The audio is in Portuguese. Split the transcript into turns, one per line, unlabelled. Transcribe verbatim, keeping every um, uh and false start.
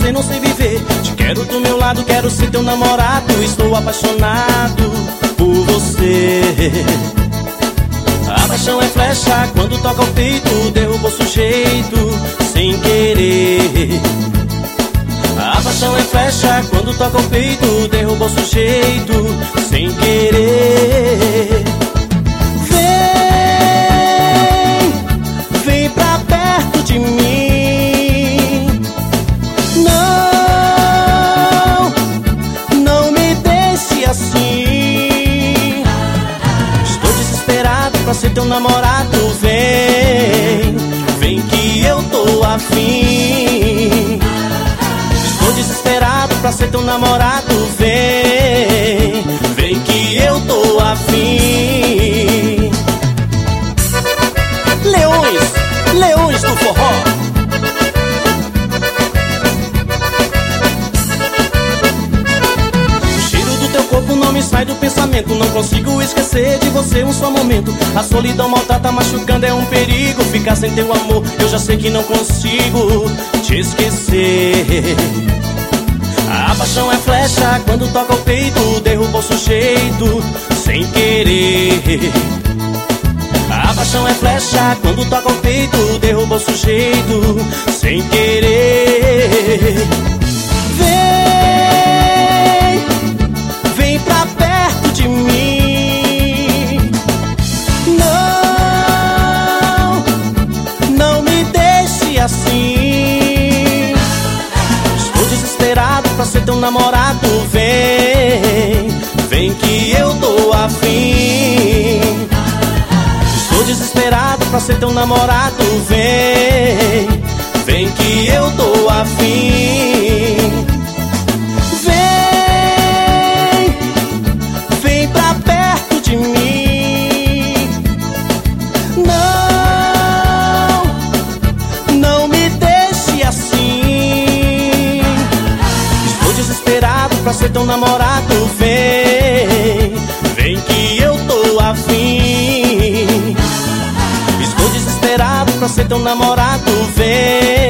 você não sei viver. Te quero do meu lado, quero ser teu namorado. Estou apaixonado por você. A paixão é flecha, quando toca o peito, derruba o sujeito sem querer. A paixão é flecha, quando toca o peito, derruba o sujeito sem querer. Vem, vem pra perto de mim. Não, não me deixe assim. Estou desesperado pra ser teu namorado. Vem, vem que eu tô afim. Estou desesperado pra ser teu namorado. Vem, vem que eu tô afim. Leões, leões do forró. O cheiro do teu corpo não me sai do pensamento. Não consigo esquecer de você um só momento. A solidão maltrata, machucando, é um perigo. Ficar sem teu amor, eu já sei que não consigo te esquecer. A paixão é flecha, quando toca o peito, derruba o sujeito sem querer. A paixão é flecha, quando toca o peito, derruba o sujeito sem querer. Vem, vem pra perto de mim. Não, não me deixe assim. Estou desesperado pra ser teu namorado. Vem, vem que eu tô afim. Estou desesperado pra ser teu namorado. Vem, vem que eu tô afim. Vem, vem pra perto de mim. Não, não me deixe assim. Estou desesperado pra ser teu namorado. Vem, vem que eu tô afim. Estou desesperado pra ser teu namorado. Vem,